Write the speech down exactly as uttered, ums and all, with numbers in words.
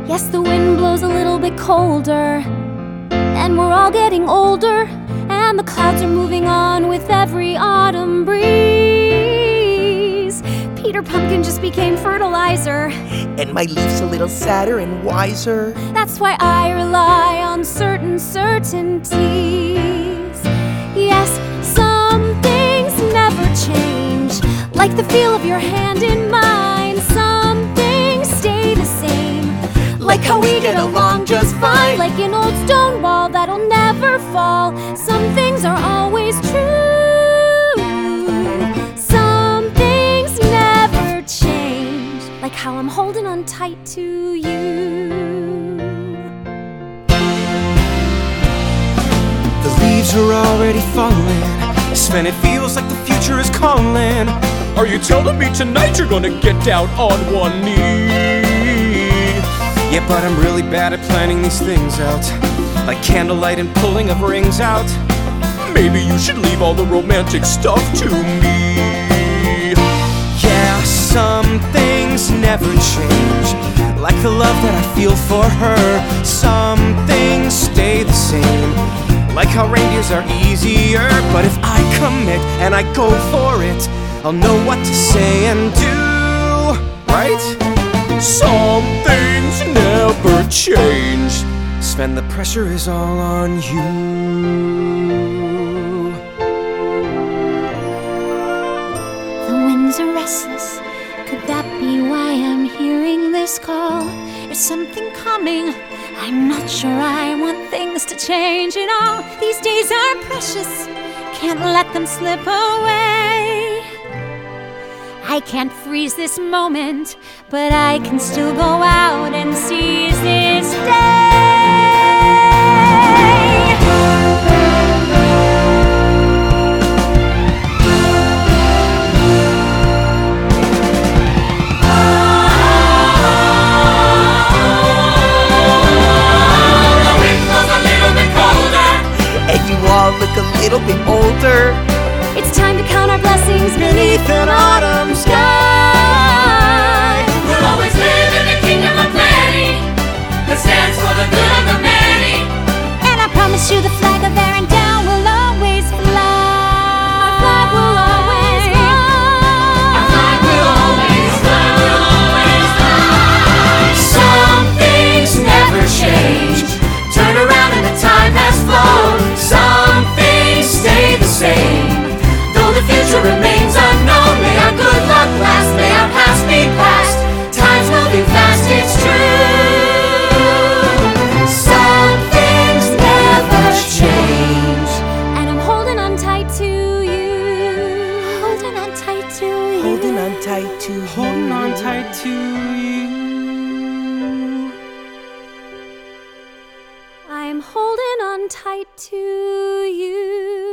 Yes, the wind blows a little bit colder, and we're all getting older, and the clouds are moving on with every autumn breeze. Peter Pumpkin just became fertilizer, and my leaf's a little sadder and wiser. That's why I rely on certain certainties. Yes, some things never change, like the feel of your hand in mine. Some things stay the same, like how we get along just fine, like an old stone wall that'll never fall. Some things are always true, some things never change, like how I'm holding on tight to you. The leaves are already falling, Sven, it feels like the future is calling. Are you telling me tonight you're gonna get down on one knee? Yeah, but I'm really bad at planning these things out, like candlelight and pulling of rings out. Maybe you should leave all the romantic stuff to me. Yeah, some things never change, like the love that I feel for her. Some things stay the same, like how reindeers are easier. But if I commit and I go for it, I'll know what to say and do, right? Some things never change. Sven, the pressure is all on you. The winds are restless, could that be why I'm hearing this call? Is something coming? I'm not sure I want things to change at all. These days are precious, can't let them slip away. I can't freeze this moment, but I can still go out and seize this day. The wind blows a little bit colder, And you all look a little bit older. It's time to count our blessings beneath an autumn sky. we'll always live in the kingdom of plenty that stands for the good of the many. And I promise you the flag of there and down will always fly. Our flag will always fly. Our flag will always fly, will always fly. Some things never change, turn around and the time has flown. Some things stay the same, though the future remains unknown. May our good luck last, may our past be past. Time's moving fast, it's true. Some things never change. And I'm holding on tight to you. Holding on tight to you. Holding on tight to you. Holding on tight to you. I'm holding on tight to you.